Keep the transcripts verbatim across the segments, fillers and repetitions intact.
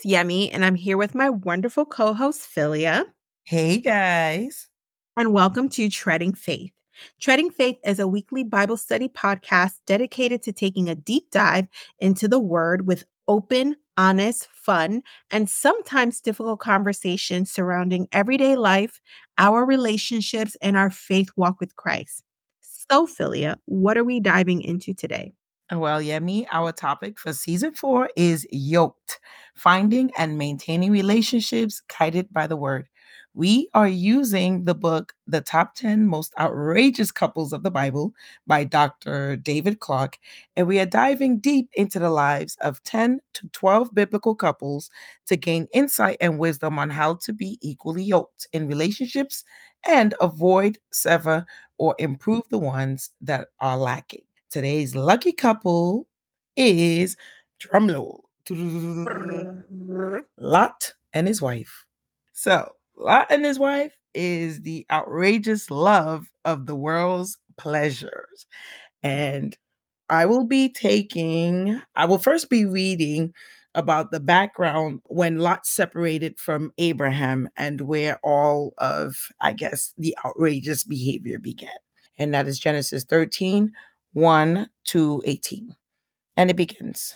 Yemi, and I'm here with my wonderful co host, Philia. Hey guys. And welcome to Treading Faith. Treading Faith is a weekly Bible study podcast dedicated to taking a deep dive into the Word with open, honest, fun, and sometimes difficult conversations surrounding everyday life, our relationships, and our faith walk with Christ. So, Philia, what are we diving into today? Well, Yemi, our topic for season four is yoked, finding and maintaining relationships guided by the word. We are using the book, The Top ten Most Outrageous Couples of the Bible by Doctor David Clark, and we are diving deep into the lives of ten to twelve biblical couples to gain insight and wisdom on how to be equally yoked in relationships and avoid, sever, or improve the ones that are lacking. Today's lucky couple is drumroll. Lot and his wife. So, Lot and his wife is the outrageous love of the world's pleasures. And I will be taking, I will first be reading about the background when Lot separated from Abraham and where all of, I guess, the outrageous behavior began. And that is Genesis thirteen, one to eighteen. And it begins.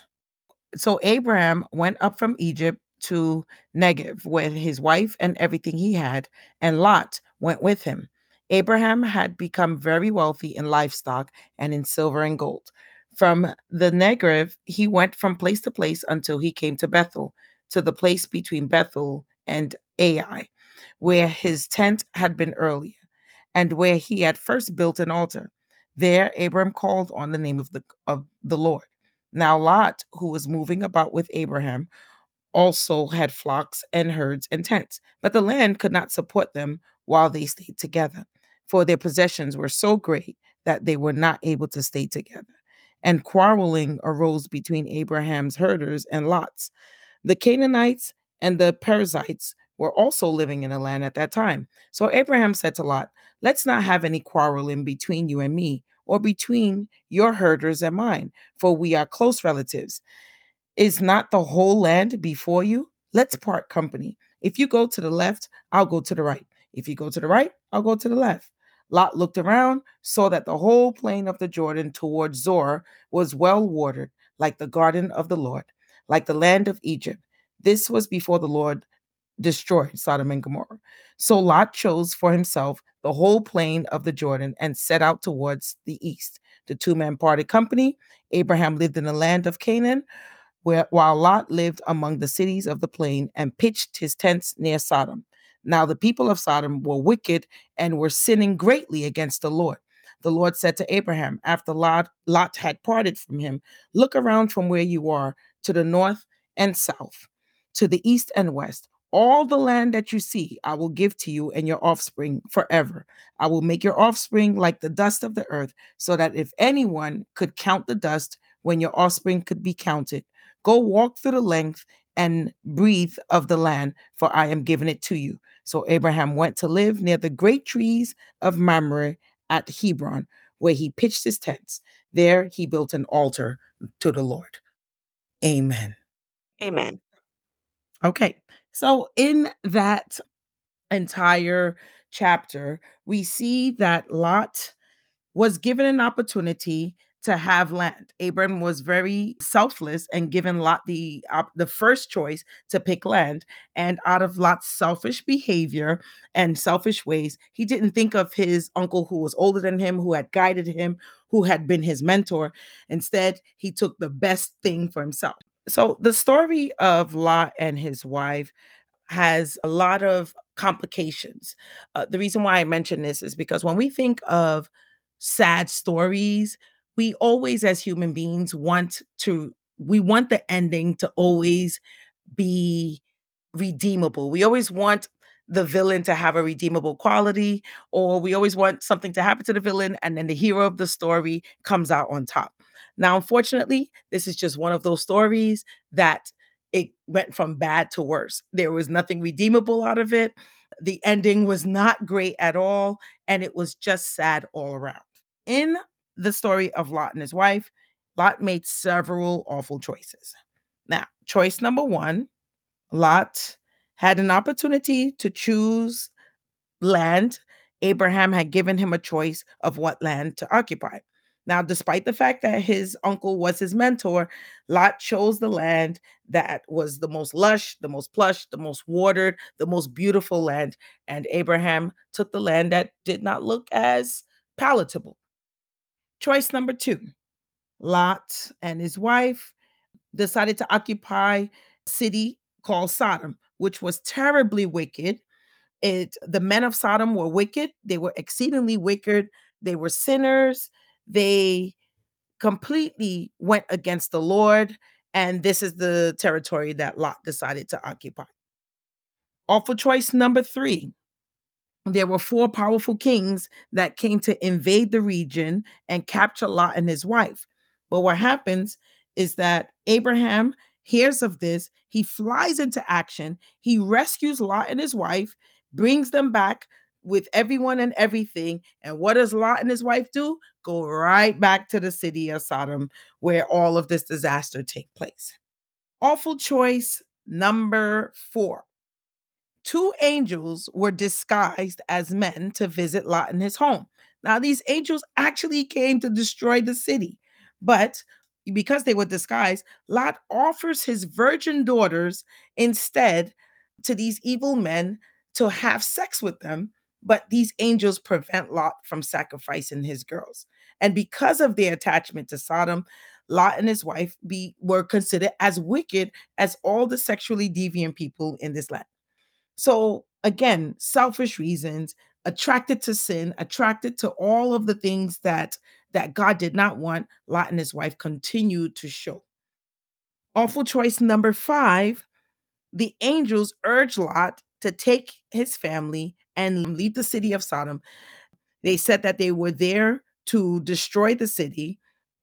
So Abraham went up from Egypt to Negev with his wife and everything he had, and Lot went with him. Abraham had become very wealthy in livestock and in silver and gold. From the Negev, he went from place to place until he came to Bethel, to the place between Bethel and Ai, where his tent had been earlier, and where he had first built an altar. There, Abram called on the name of the of the Lord. Now, Lot, who was moving about with Abraham, also had flocks and herds and tents, but the land could not support them while they stayed together, for their possessions were so great that they were not able to stay together. And quarreling arose between Abraham's herders and Lot's. The Canaanites and the Perizzites were also living in the land at that time. So Abraham said to Lot, "Let's not have any quarreling between you and me, or between your herders and mine, for we are close relatives. Is not the whole land before you? Let's part company. If you go to the left, I'll go to the right. If you go to the right, I'll go to the left." Lot looked around, saw that the whole plain of the Jordan towards Zoar was well watered, like the garden of the Lord, like the land of Egypt. This was before the Lord destroyed Sodom and Gomorrah. So Lot chose for himself the whole plain of the Jordan and set out towards the east. The two men parted company. Abraham lived in the land of Canaan, where, while Lot lived among the cities of the plain and pitched his tents near Sodom. Now the people of Sodom were wicked and were sinning greatly against the Lord. The Lord said to Abraham, after Lot, Lot had parted from him, "Look around from where you are to the north and south, to the east and west. All the land that you see, I will give to you and your offspring forever. I will make your offspring like the dust of the earth, so that if anyone could count the dust when your offspring could be counted, go walk through the length and breathe of the land, for I am giving it to you." So Abraham went to live near the great trees of Mamre at Hebron, where he pitched his tents. There he built an altar to the Lord. Amen. Amen. Okay. So in that entire chapter, we see that Lot was given an opportunity to have land. Abram was very selfless and given Lot the op- the first choice to pick land. And out of Lot's selfish behavior and selfish ways, he didn't think of his uncle who was older than him, who had guided him, who had been his mentor. Instead, he took the best thing for himself. So the story of Lot and his wife has a lot of complications. Uh, the reason why I mention this is because when we think of sad stories, we always, as human beings, want to, we want the ending to always be redeemable. We always want the villain to have a redeemable quality, or we always want something to happen to the villain and then the hero of the story comes out on top. Now, unfortunately, this is just one of those stories that it went from bad to worse. There was nothing redeemable out of it. The ending was not great at all, and it was just sad all around. In the story of Lot and his wife, Lot made several awful choices. Now, choice number one, Lot had an opportunity to choose land. Abraham had given him a choice of what land to occupy. Now, despite the fact that his uncle was his mentor, Lot chose the land that was the most lush, the most plush, the most watered, the most beautiful land. And Abraham took the land that did not look as palatable. Choice number two, Lot and his wife decided to occupy a city called Sodom, which was terribly wicked. It the men of Sodom were wicked. They were exceedingly wicked. They were sinners. They completely went against the Lord. And this is the territory that Lot decided to occupy. Awful choice number three. There were four powerful kings that came to invade the region and capture Lot and his wife. But what happens is that Abraham hears of this. He flies into action. He rescues Lot and his wife, brings them back with everyone and everything. And what does Lot and his wife do? Go right back to the city of Sodom where all of this disaster take place. Awful choice number four. Two angels were disguised as men to visit Lot in his home. Now, these angels actually came to destroy the city, but because they were disguised, Lot offers his virgin daughters instead to these evil men to have sex with them. But these angels prevent Lot from sacrificing his girls. And because of their attachment to Sodom, Lot and his wife be, were considered as wicked as all the sexually deviant people in this land. So again, selfish reasons, attracted to sin, attracted to all of the things that that God did not want, Lot and his wife continued to show. Awful choice number five, the angels urged Lot to take his family and leave the city of Sodom. They said that they were there to destroy the city.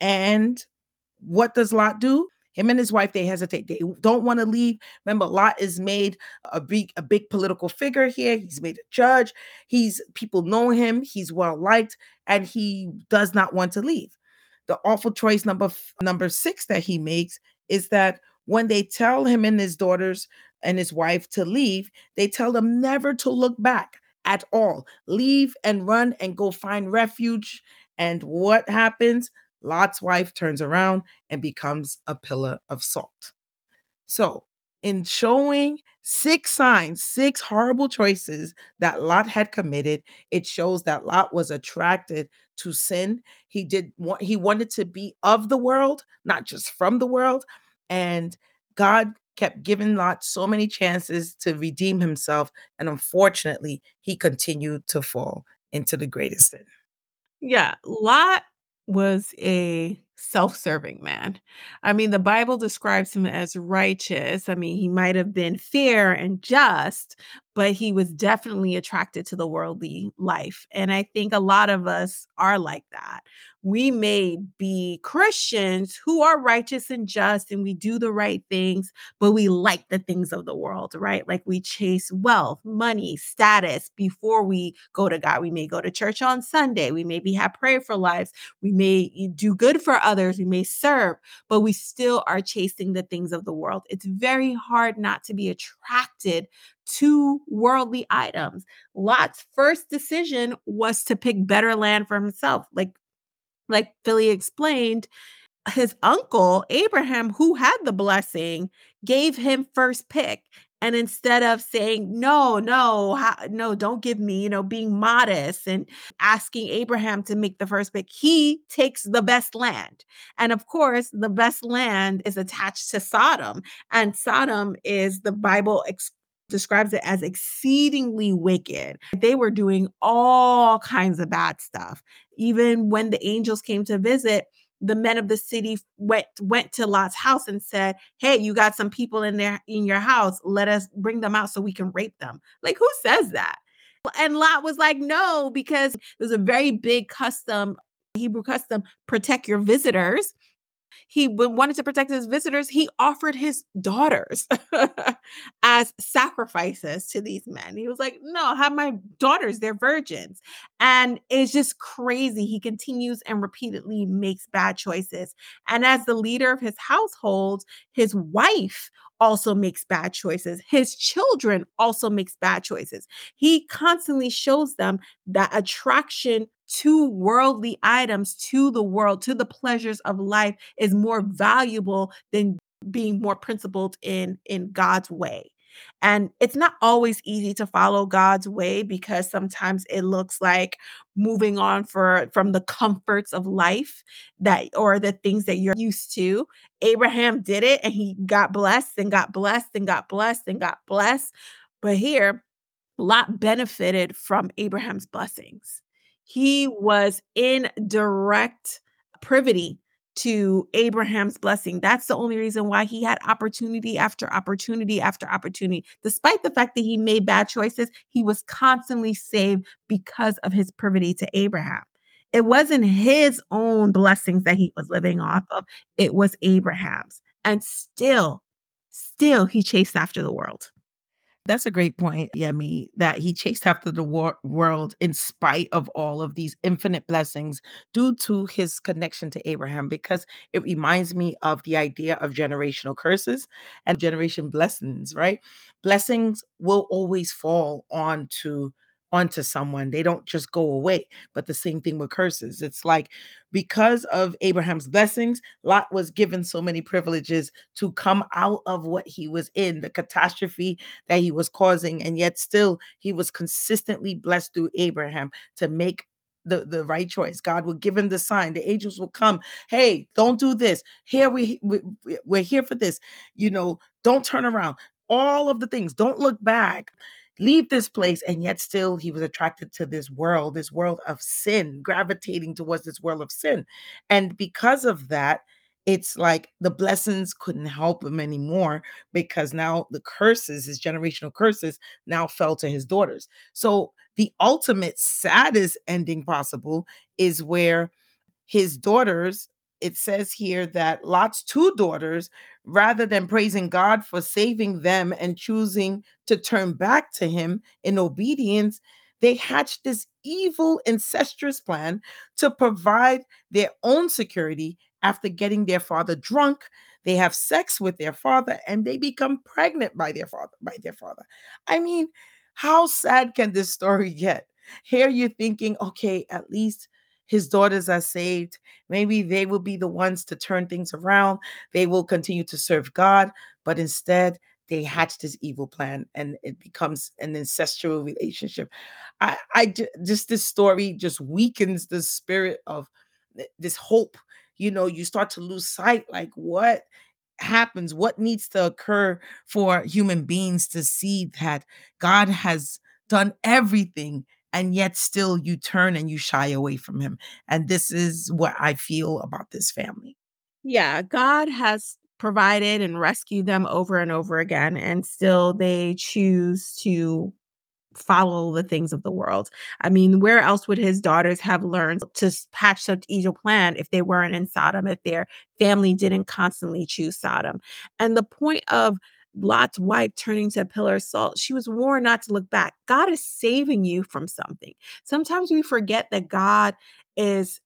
And what does Lot do? Him and his wife, they hesitate. They don't want to leave. Remember, Lot is made a big, a big political figure here. He's made a judge. He's people know him. He's well liked, and he does not want to leave. The awful choice number number six that he makes is that when they tell him and his daughters and his wife to leave, they tell them never to look back at all. Leave and run and go find refuge. And what happens? Lot's wife turns around and becomes a pillar of salt. So, in showing six signs, six horrible choices that Lot had committed, it shows that Lot was attracted to sin. He did want he wanted to be of the world, not just from the world, and God kept giving Lot so many chances to redeem himself, and unfortunately, he continued to fall into the greatest sin. Yeah, Lot was a self-serving man. I mean, the Bible describes him as righteous. I mean, he might have been fair and just, but he was definitely attracted to the worldly life. And I think a lot of us are like that. We may be Christians who are righteous and just, and we do the right things, but we like the things of the world, right? Like we chase wealth, money, status before we go to God. We may go to church on Sunday. We maybe have prayerful lives. We may do good for others. We may serve, but we still are chasing the things of the world. It's very hard not to be attracted to worldly items. Lot's first decision was to pick better land for himself. Like, like Philly explained, his uncle, Abraham, who had the blessing, gave him first pick. And instead of saying, no, no, ha- no, don't give me, you know, being modest and asking Abraham to make the first pick, he takes the best land. And of course, the best land is attached to Sodom. And Sodom is, the Bible ex- describes it as exceedingly wicked. They were doing all kinds of bad stuff. Even when the angels came to visit, the men of the city went went to Lot's house and said, "Hey, you got some people in there in your house. Let us bring them out so we can rape them." Like, who says that? And Lot was like, "No," because it was a very big custom, Hebrew custom, protect your visitors. He wanted to protect his visitors. He offered his daughters as sacrifices to these men. He was like, no, have my daughters, they're virgins. And it's just crazy. He continues and repeatedly makes bad choices. And as the leader of his household, his wife also makes bad choices. His children also makes bad choices. He constantly shows them that attraction to worldly items, to the world, to the pleasures of life is more valuable than being more principled in in God's way. And it's not always easy to follow God's way because sometimes it looks like moving on for from the comforts of life that or the things that you're used to. Abraham did it and he got blessed and got blessed and got blessed and got blessed. But here, Lot benefited from Abraham's blessings. He was in direct privity to Abraham's blessing. That's the only reason why he had opportunity after opportunity after opportunity. Despite the fact that he made bad choices, he was constantly saved because of his privity to Abraham. It wasn't his own blessings that he was living off of, it was Abraham's. And still, still, he chased after the world. That's a great point, Yemi, that he chased after the wor- world in spite of all of these infinite blessings due to his connection to Abraham, because it reminds me of the idea of generational curses and generation blessings, right? Blessings will always fall onto onto someone. They don't just go away. But the same thing with curses. It's like because of Abraham's blessings, Lot was given so many privileges to come out of what he was in, the catastrophe that he was causing, and yet still he was consistently blessed through Abraham to make the, the right choice. God will give him the sign. The angels will come. Hey, don't do this. Here we, we we're here for this. You know, don't turn around. All of the things. Don't look back. Leave this place. And yet still he was attracted to this world, this world of sin, gravitating towards this world of sin. And because of that, it's like the blessings couldn't help him anymore because now the curses, his generational curses, now fell to his daughters. So the ultimate saddest ending possible is where his daughters, it says here that Lot's two daughters, rather than praising God for saving them and choosing to turn back to him in obedience, they hatched this evil incestuous plan to provide their own security after getting their father drunk. They have sex with their father and they become pregnant by their father by their father. I mean, how sad can this story get? Here you're thinking, okay, at least his daughters are saved. Maybe they will be the ones to turn things around. They will continue to serve God, but instead they hatch this evil plan and it becomes an incestual relationship. I, I ju- just this story just weakens the spirit of th- this hope. You know, you start to lose sight, like what happens, what needs to occur for human beings to see that God has done everything and yet still you turn and you shy away from him. And this is what I feel about this family. Yeah, God has provided and rescued them over and over again, and still they choose to follow the things of the world. I mean, where else would his daughters have learned to s- hatch such evil plan if they weren't in Sodom, if their family didn't constantly choose Sodom? And the point of Lot's wife turning to a pillar of salt, she was warned not to look back. God is saving you from something. Sometimes we forget that God is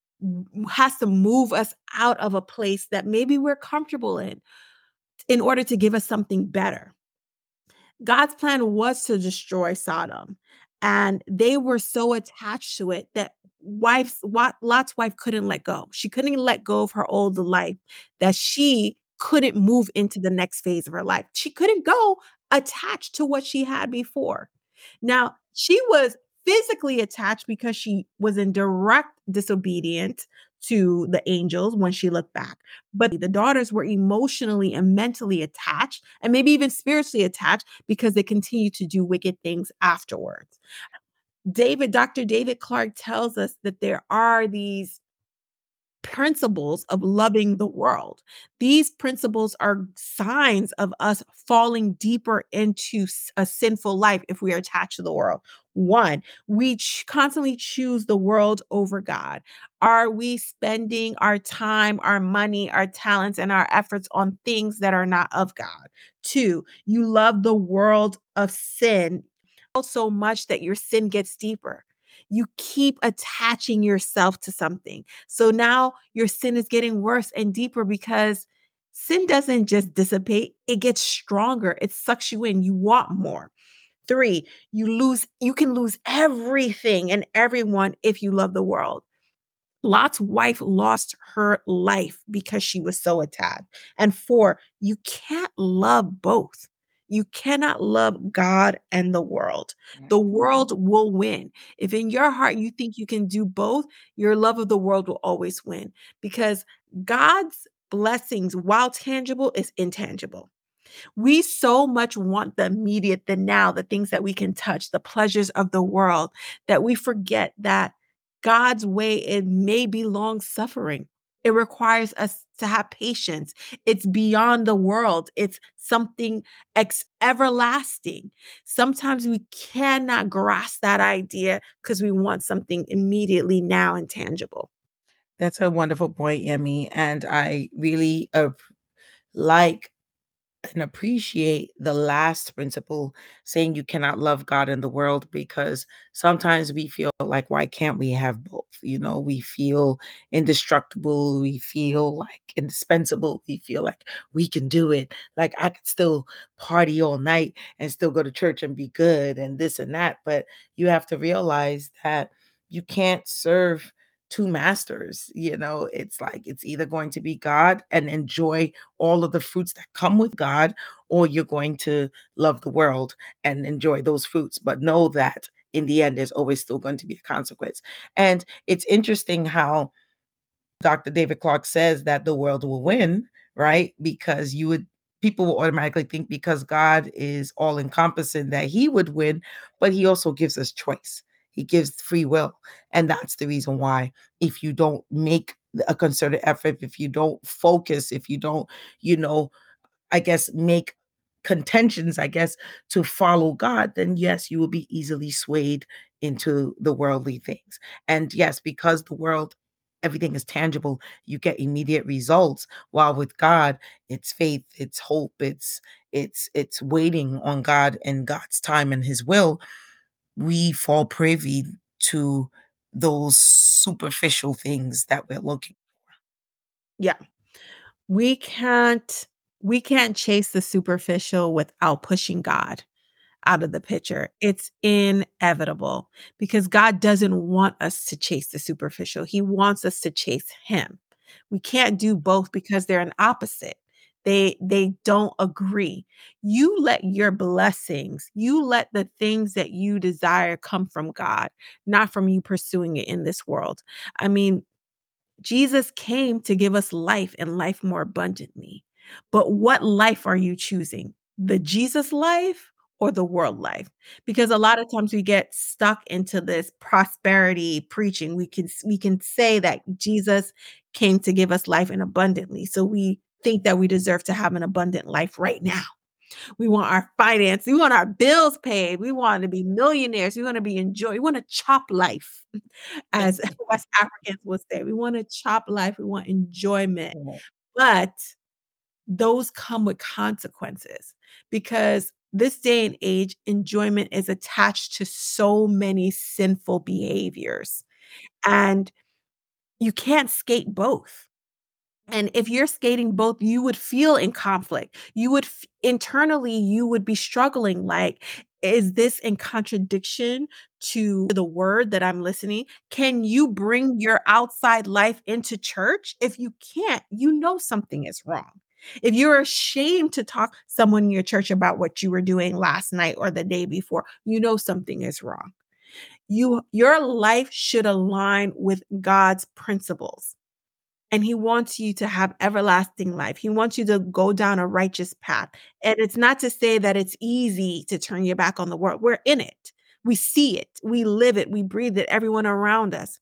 has to move us out of a place that maybe we're comfortable in in order to give us something better. God's plan was to destroy Sodom, and they were so attached to it that wife's Wat- Lot's wife couldn't let go. She couldn't let go of her old life, that she couldn't move into the next phase of her life. She couldn't go attached to what she had before. Now, she was physically attached because she was in direct disobedience to the angels when she looked back. But the daughters were emotionally and mentally attached, and maybe even spiritually attached because they continued to do wicked things afterwards. David, Doctor David Clark tells us that there are these principles of loving the world. These principles are signs of us falling deeper into s- a sinful life if we are attached to the world. One, we ch- constantly choose the world over God. Are we spending our time, our money, our talents, and our efforts on things that are not of God? Two, you love the world of sin so much that your sin gets deeper. You keep attaching yourself to something. So now your sin is getting worse and deeper because Sin doesn't just dissipate, it gets stronger. It sucks you in. You want more. Three, you lose you can lose everything and everyone if you love the world. Lot's wife lost her life because she was so attacked. And four, you can't love both. You cannot love God and the world. Yeah. The world will win. If in your heart you think you can do both, your love of the world will always win because God's blessings, while tangible, is intangible. We so much want the immediate, the now, the things that we can touch, the pleasures of the world, that we forget that God's way, it may be long suffering. It requires us to have patience. It's beyond the world. It's something ex- everlasting. Sometimes we cannot grasp that idea because we want something immediately now and tangible. That's a wonderful point, Yemi, and I really uh, like and appreciate the last principle saying you cannot love God and the world because sometimes we feel like, why can't we have both? You know, we feel indestructible, we feel like indispensable, we feel like we can do it. Like I could still party all night and still go to church and be good and this and that. But you have to realize that you can't serve two masters. You know, it's like it's either going to be God and enjoy all of the fruits that come with God, or you're going to love the world and enjoy those fruits. But know that in the end, there's always still going to be a consequence. And it's interesting how Doctor David Clark says that the world will win, right? Because you would people will automatically think because God is all encompassing that he would win, but he also gives us choice. He gives free will. And that's the reason why if you don't make a concerted effort, if you don't focus, if you don't, you know, I guess, make contentions, I guess, to follow God, then yes, you will be easily swayed into the worldly things. And yes, because the world, everything is tangible, you get immediate results. While with God, it's faith, it's hope, it's it's it's waiting on God and God's time and his will. We fall privy to those superficial things that we're looking. Yeah. We can't we can't chase the superficial without pushing God out of the picture. It's inevitable because God doesn't want us to chase the superficial. He wants us to chase him. We can't do both because they're an opposite. They they don't agree. You let your blessings, you let the things that you desire come from God, not from you pursuing it in this world. I mean, Jesus came to give us life and life more abundantly. But what life are you choosing? The Jesus life or the world life? Because a lot of times we get stuck into this prosperity preaching. We can we can say that Jesus came to give us life and abundantly. So we think that we deserve to have an abundant life right now. We want our finance, we want our bills paid, we want to be millionaires, we want to be enjoy, we want to chop life, as West Africans would say. We want to chop life, we want enjoyment. But those come with consequences because this day and age, enjoyment is attached to so many sinful behaviors. And you can't skate both. And if you're skating both, you would feel in conflict. You would f- internally, you would be struggling like, is this in contradiction to the word that I'm listening? Can you bring your outside life into church? If you can't, you know something is wrong. If you're ashamed to talk someone in your church about what you were doing last night or the day before, you know something is wrong. You your life should align with God's principles. And he wants you to have everlasting life. He wants you to go down a righteous path. And it's not to say that it's easy to turn your back on the world. We're in it. We see it. We live it. We breathe it. Everyone around us.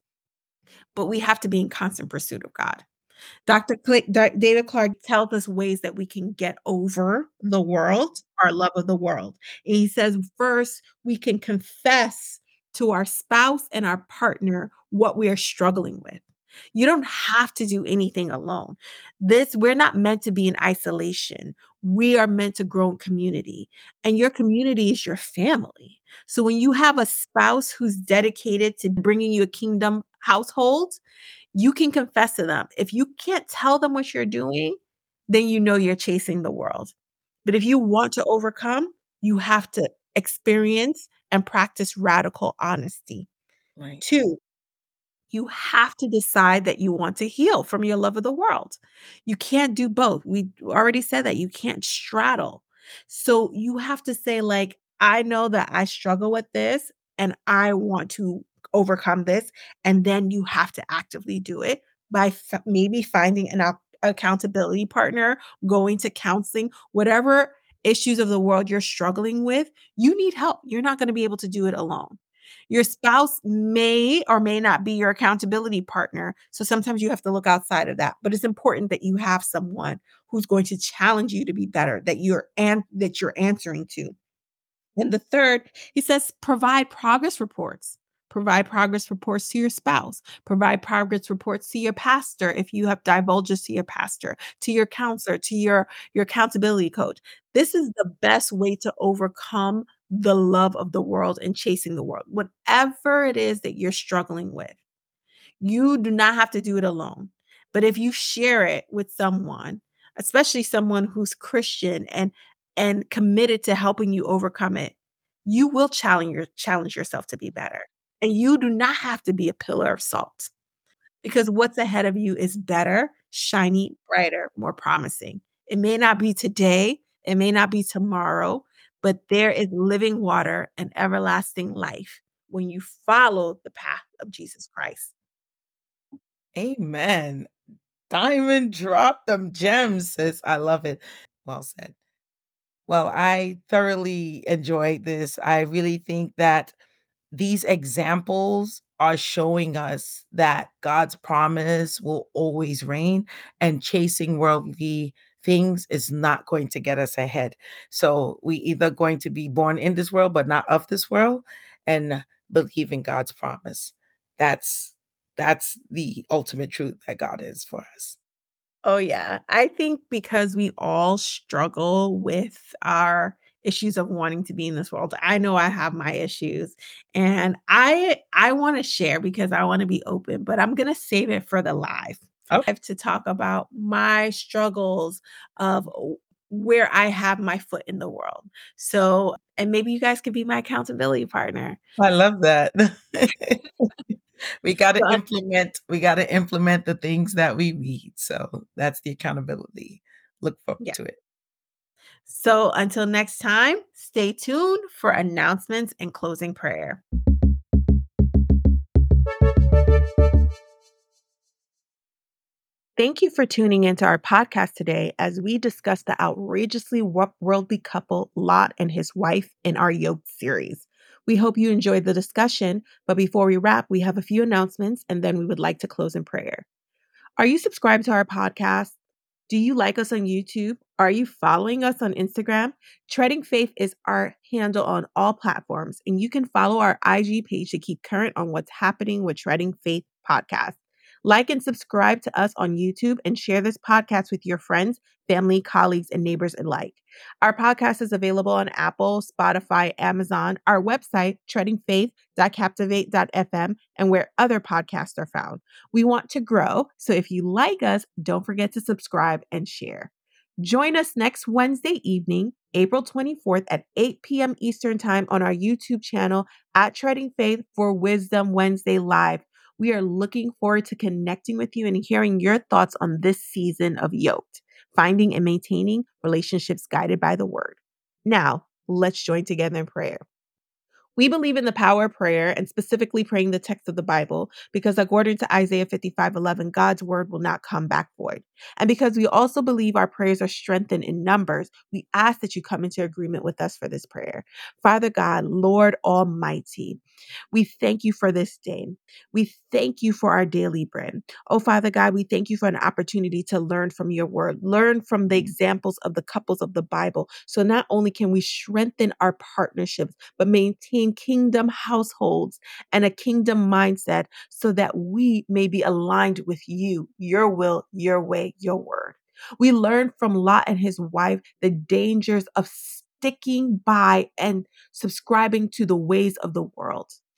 But we have to be in constant pursuit of God. Doctor Cl- Da- David Clark tells us ways that we can get over the world, our love of the world. And he says, first, we can confess to our spouse and our partner what we are struggling with. You don't have to do anything alone. This, we're not meant to be in isolation. We are meant to grow in community, and your community is your family. So when you have a spouse who's dedicated to bringing you a kingdom household, you can confess to them. If you can't tell them what you're doing, then you know you're chasing the world. But if you want to overcome, you have to experience and practice radical honesty. Right. Two, you have to decide that you want to heal from your love of the world. You can't do both. We already said that you can't straddle. So you have to say, like, I know that I struggle with this and I want to overcome this. And then you have to actively do it by f- maybe finding an ac- accountability partner, going to counseling, whatever issues of the world you're struggling with. You need help. You're not going to be able to do it alone. Your spouse may or may not be your accountability partner. So sometimes you have to look outside of that. But it's important that you have someone who's going to challenge you to be better, that you're and that you're answering to. And the third, he says, provide progress reports. Provide progress reports to your spouse. Provide progress reports to your pastor if you have divulges to your pastor, to your counselor, to your, your accountability coach. This is the best way to overcome the love of the world and chasing the world. Whatever it is that you're struggling with, you do not have to do it alone. But if you share it with someone, especially someone who's Christian and and committed to helping you overcome it, you will challenge your challenge yourself to be better. And you do not have to be a pillar of salt because what's ahead of you is better, shiny, brighter, more promising. It may not be today, it may not be tomorrow, but there is living water and everlasting life when you follow the path of Jesus Christ. Amen. Diamond drop them gems, sis. I love it. Well said. Well, I thoroughly enjoyed this. I really think that these examples are showing us that God's promise will always reign, and chasing worldly things is not going to get us ahead. So we either going to be born in this world but not of this world, and believe in God's promise. That's that's the ultimate truth that God is for us. Oh, yeah. I think because we all struggle with our issues of wanting to be in this world. I know I have my issues and I I want to share because I want to be open, but I'm going to save it for the live. Oh, I have to talk about my struggles of w- where I have my foot in the world. So, and maybe you guys could be my accountability partner. I love that. We gotta So, implement we gotta implement the things that we read, so that's the accountability. Look forward yeah. to it. So until next time, stay tuned for announcements and closing prayer. Thank you for tuning into our podcast today as we discuss the outrageously wo- worldly couple Lot and his wife in our Yoked series. We hope you enjoyed the discussion, but before we wrap, we have a few announcements and then we would like to close in prayer. Are you subscribed to our podcast? Do you like us on YouTube? Are you following us on Instagram? Treading Faith is our handle on all platforms, and you can follow our I G page to keep current on what's happening with Treading Faith podcast. Like and subscribe to us on YouTube and share this podcast with your friends, family, colleagues, and neighbors alike. Our podcast is available on Apple, Spotify, Amazon, our website, treading faith dot captivate dot f m, and where other podcasts are found. We want to grow, so if you like us, don't forget to subscribe and share. Join us next Wednesday evening, April twenty-fourth at eight p.m. Eastern Time on our YouTube channel at Treading Faith for Wisdom Wednesday Live. We are looking forward to connecting with you and hearing your thoughts on this season of Yoked, finding and maintaining relationships guided by the Word. Now, let's join together in prayer. We believe in the power of prayer and specifically praying the text of the Bible because, according to Isaiah fifty-five eleven, God's word will not come back void. And because we also believe our prayers are strengthened in numbers, we ask that you come into agreement with us for this prayer. Father God, Lord Almighty, we thank you for this day. We thank you for our daily bread. Oh, Father God, we thank you for an opportunity to learn from your word, learn from the examples of the couples of the Bible. So not only can we strengthen our partnerships, but maintain kingdom households and a kingdom mindset so that we may be aligned with you, your will, your way, your word. We learned from Lot and his wife the dangers of sticking by and subscribing to the ways of the world.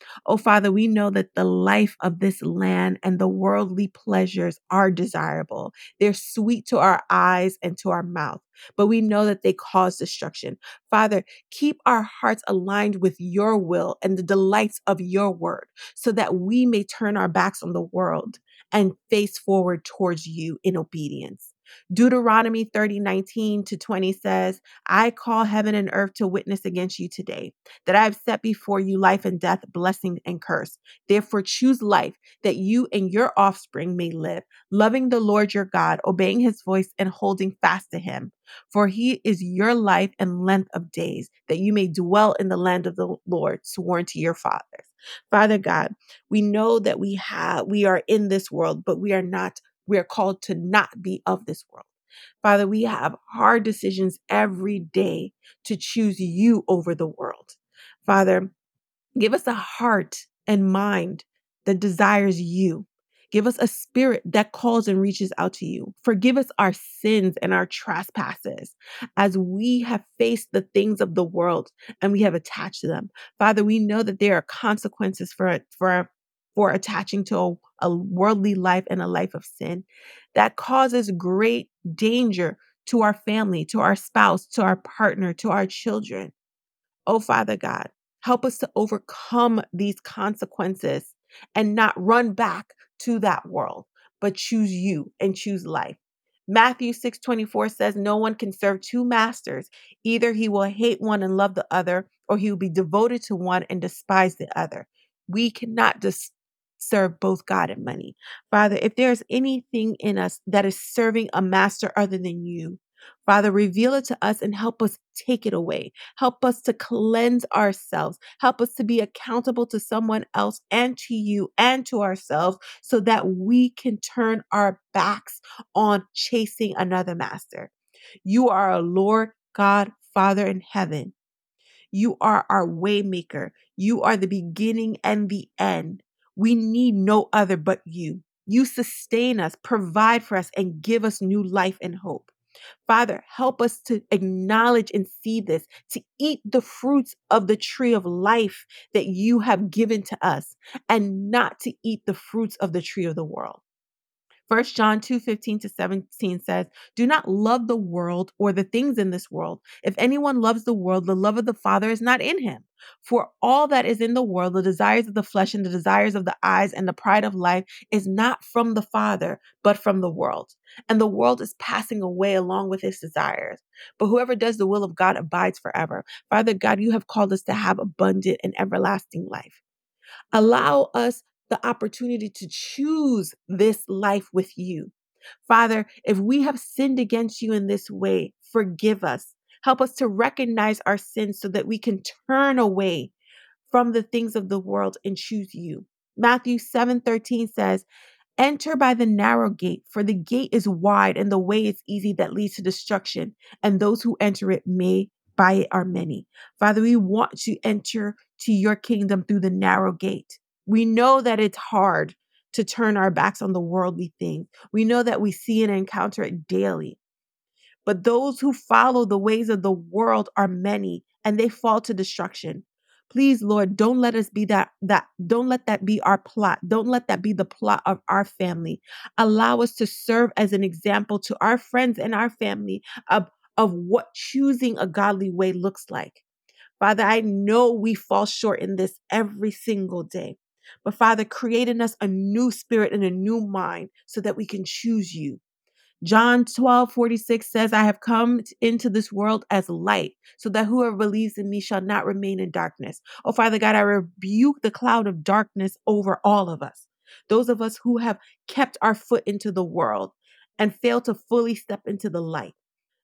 Oh, Father, we know that the life of this land and the worldly pleasures are desirable. They're sweet to our eyes and to our mouth, but we know that they cause destruction. Father, keep our hearts aligned with your will and the delights of your word so that we may turn our backs on the world and face forward towards you in obedience. Deuteronomy thirty nineteen to twenty says, I call heaven and earth to witness against you today that I have set before you life and death, blessing and curse. Therefore, choose life that you and your offspring may live, loving the Lord your God, obeying his voice and holding fast to him. For he is your life and length of days, that you may dwell in the land of the Lord, sworn to your fathers. Father God, we know that we have, we are in this world, but we are not, we are called to not be of this world. Father, we have hard decisions every day to choose you over the world. Father, give us a heart and mind that desires you. Give us a spirit that calls and reaches out to you. Forgive us our sins and our trespasses as we have faced the things of the world and we have attached to them. Father, we know that there are consequences for, for, for attaching to a, a worldly life and a life of sin that causes great danger to our family, to our spouse, to our partner, to our children. Oh, Father God, help us to overcome these consequences and not run back to that world, but choose you and choose life. Matthew six twenty-four says, no one can serve two masters. Either he will hate one and love the other, or he will be devoted to one and despise the other. We cannot just serve both God and money. Father, if there's anything in us that is serving a master other than you, Father, reveal it to us and help us take it away. Help us to cleanse ourselves. Help us to be accountable to someone else and to you and to ourselves so that we can turn our backs on chasing another master. You are our Lord, God, Father in heaven. You are our waymaker. You are the beginning and the end. We need no other but you. You sustain us, provide for us, and give us new life and hope. Father, help us to acknowledge and see this, to eat the fruits of the tree of life that you have given to us, and not to eat the fruits of the tree of the world. First John two fifteen to seventeen says, do not love the world or the things in this world. If anyone loves the world, the love of the Father is not in him. For all that is in the world, the desires of the flesh and the desires of the eyes and the pride of life is not from the Father, but from the world. And the world is passing away along with its desires. But whoever does the will of God abides forever. Father God, you have called us to have abundant and everlasting life. Allow us the opportunity to choose this life with you. Father, if we have sinned against you in this way, forgive us. Help us to recognize our sins so that we can turn away from the things of the world and choose you. Matthew seven thirteen says, enter by the narrow gate, for the gate is wide and the way is easy that leads to destruction, and those who enter it may by it are many. Father, we want to enter to your kingdom through the narrow gate. We know that it's hard to turn our backs on the worldly things. We know that we see and encounter it daily. But those who follow the ways of the world are many, and they fall to destruction. Please, Lord, don't let us be that, that, don't let that be our plot. Don't let that be the plot of our family. Allow us to serve as an example to our friends and our family of, of what choosing a godly way looks like. Father, I know we fall short in this every single day. But Father, create in us a new spirit and a new mind so that we can choose you. John twelve forty-six says, I have come into this world as light, so that whoever believes in me shall not remain in darkness. Oh, Father God, I rebuke the cloud of darkness over all of us. Those of us who have kept our foot into the world and fail to fully step into the light.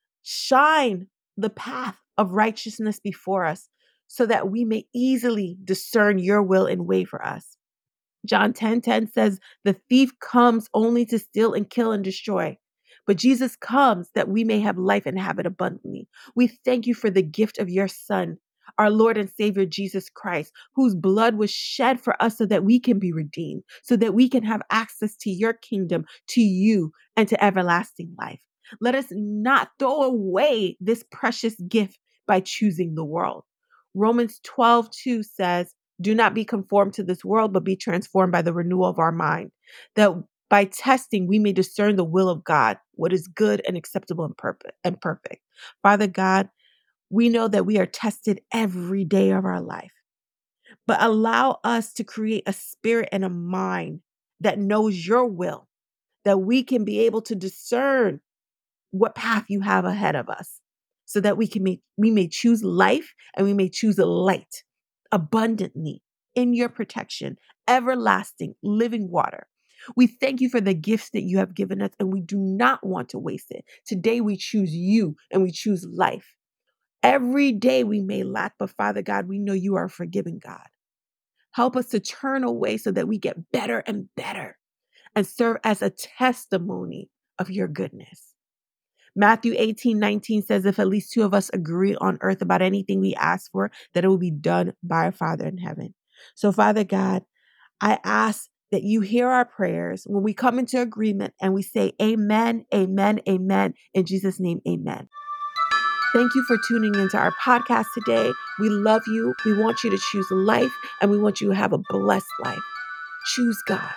Shine the path of righteousness before us so that we may easily discern your will and way for us. John ten ten says, the thief comes only to steal and kill and destroy. But Jesus comes that we may have life and have it abundantly. We thank you for the gift of your Son, our Lord and Savior, Jesus Christ, whose blood was shed for us so that we can be redeemed, so that we can have access to your kingdom, to you, and to everlasting life. Let us not throw away this precious gift by choosing the world. Romans twelve two says, Do not be conformed to this world, but be transformed by the renewal of our mind, that by testing we may discern the will of God, what is good and acceptable and perfect and perfect. Father God, we know that we are tested every day of our life, but allow us to create a spirit and a mind that knows your will, that we can be able to discern what path you have ahead of us, so that we can make, we may choose life and we may choose a light abundantly in your protection, everlasting living water. We thank you for the gifts that you have given us, and we do not want to waste it. Today we choose you and we choose life. Every day we may lack, but Father God, we know you are a forgiving God. Help us to turn away so that we get better and better and serve as a testimony of your goodness. Matthew eighteen nineteen says, if at least two of us agree on earth about anything we ask for, that it will be done by our Father in heaven. So Father God, I ask that you hear our prayers when we come into agreement and we say amen, amen, amen. In Jesus' name, amen. Thank you for tuning into our podcast today. We love you. We want you to choose life, and we want you to have a blessed life. Choose God.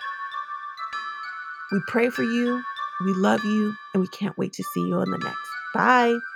We pray for you. We love you, and we can't wait to see you on the next. Bye.